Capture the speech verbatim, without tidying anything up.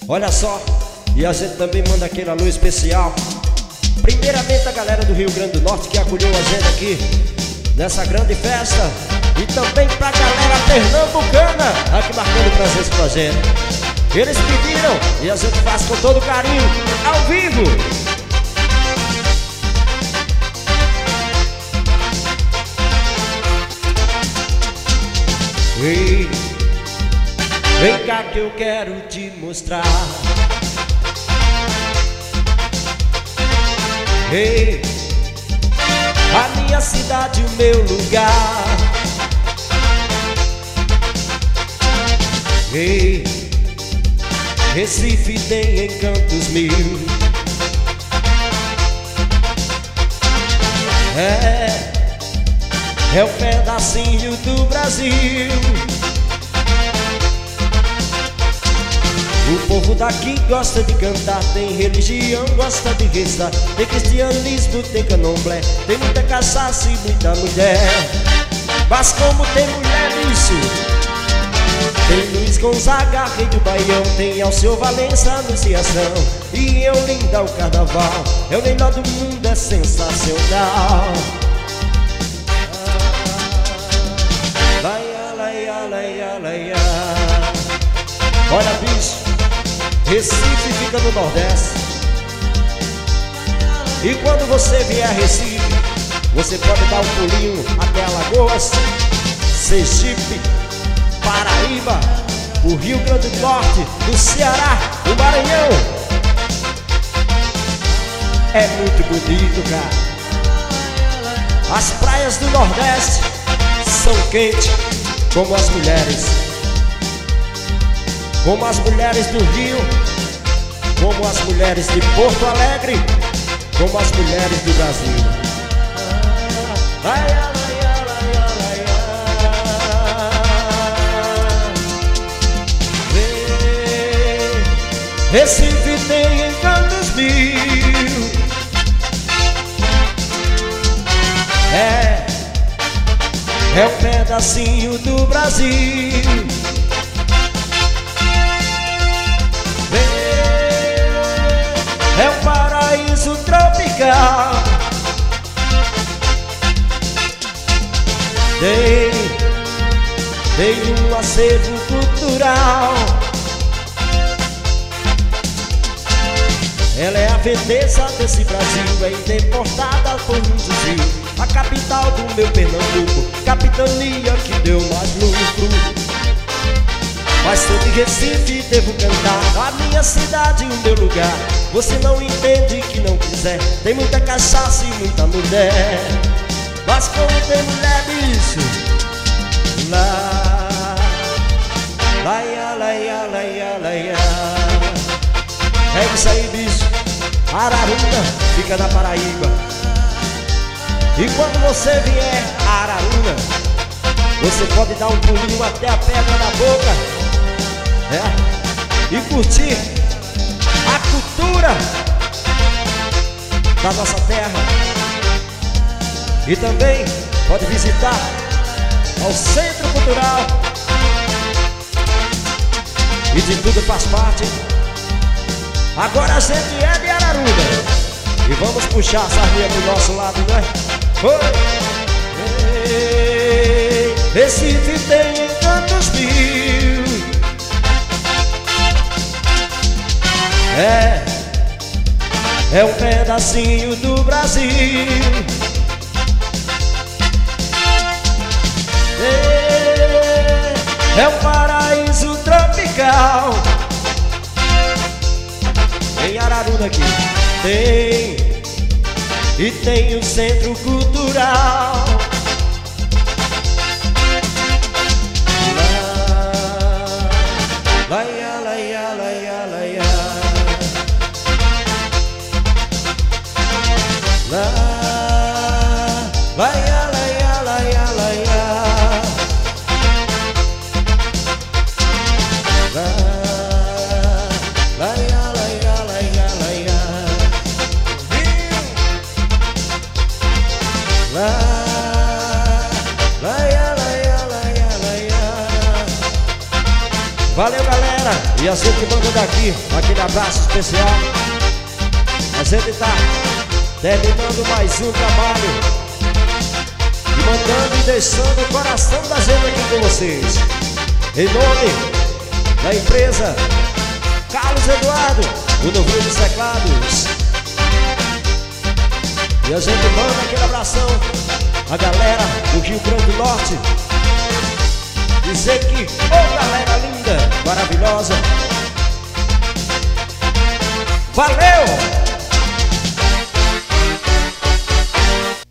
Olha só, e a gente também manda aquele alô especial. Primeiramente a galera do Rio Grande do Norte que acolheu a gente aqui nessa grande festa. E também pra galera pernambucana aqui marcando presença com a gente. Eles pediram e a gente faz com todo carinho, ao vivo. Ei, vem cá que eu quero te mostrar. Ei, a minha cidade, o meu lugar. Ei, Recife tem encantos mil. É, é um pedacinho do Brasil. O povo daqui gosta de cantar, tem religião, gosta de rezar. Tem cristianismo, tem candomblé, tem muita cachaça e muita mulher. Mas como tem mulher nisso, tem Luiz Gonzaga, rei do Baião, tem Alceu Valença, Anunciação e Eulinda, o carnaval. É o melhor do mundo, é sensacional. Laia, laia, laia, laia. Olha, bicho, Recife fica no Nordeste. E quando você vier a Recife, você pode dar um pulinho até Alagoas, Sergipe, Paraíba, o Rio Grande do Norte, do Ceará, do Maranhão. É muito bonito, cara. As praias do Nordeste são quentes como as mulheres. Como as mulheres do Rio, como as mulheres de Porto Alegre, como as mulheres do Brasil. Laia, laia, laia, laia. Recife tem encantos mil. É, é um pedacinho do Brasil. É um paraíso tropical. Tem, tem um acervo cultural. Ela é a Veneza desse Brasil, é importada por muitos rios. A capital do meu Pernambuco, capitania que deu mais lucro. Mas sou de Recife, devo cantar a minha cidade, o meu lugar. Você não entende que não quiser, tem muita cachaça e muita mulher. Mas como tem mulher, bicho, lá, laia, laia, laia, laia. É isso aí, bicho. Araruna fica na Paraíba. E quando você vier a Araruna, você pode dar um pulinho até a pedra da boca. É, e curtir a cultura da nossa terra. E também pode visitar o Centro Cultural. E de tudo faz parte. Agora a gente é de Araruna e vamos puxar a sardinha pro nosso lado, né? Oi! Ei, Recife tem encantos mil. É, é um pedacinho do Brasil. É, é um paraíso tropical. Em Araruna aqui tem, e tem o Centro Cultural. Lá, laia, laia, laia, laia. Lá, laia, laia, laia, laia. Lá, laia, laia, laia, laia. Lá, E a gente manda daqui aquele abraço especial. A gente tá terminando mais um trabalho e mandando e deixando o coração da gente aqui com vocês. Em nome da empresa Carlos Eduardo, o novinho dos teclados. E a gente manda aquele abração a galera do Rio Grande do Norte. Dizer que, ô oh, galera linda, maravilhosa. Valeu!